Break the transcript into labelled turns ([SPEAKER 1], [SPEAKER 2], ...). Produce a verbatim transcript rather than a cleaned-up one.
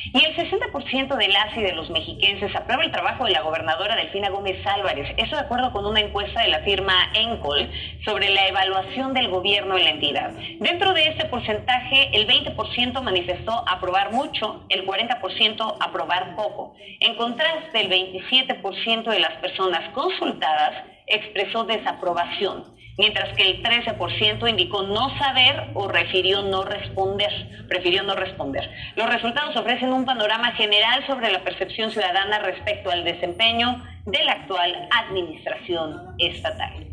[SPEAKER 1] Y el sesenta por ciento de las y de los mexiquenses aprueba el trabajo de la gobernadora Delfina Gómez Álvarez. Eso de acuerdo con una encuesta de la firma Encol sobre la evaluación del gobierno en la entidad. Dentro de este porcentaje, el veinte por ciento manifestó aprobar mucho, el cuarenta por ciento aprobar poco. En contraste, el veintisiete por ciento de las personas consultadas expresó desaprobación, mientras que el trece por ciento indicó no saber o refirió no responder, prefirió no responder. Los resultados ofrecen un panorama general sobre la percepción ciudadana respecto al desempeño de la actual administración estatal.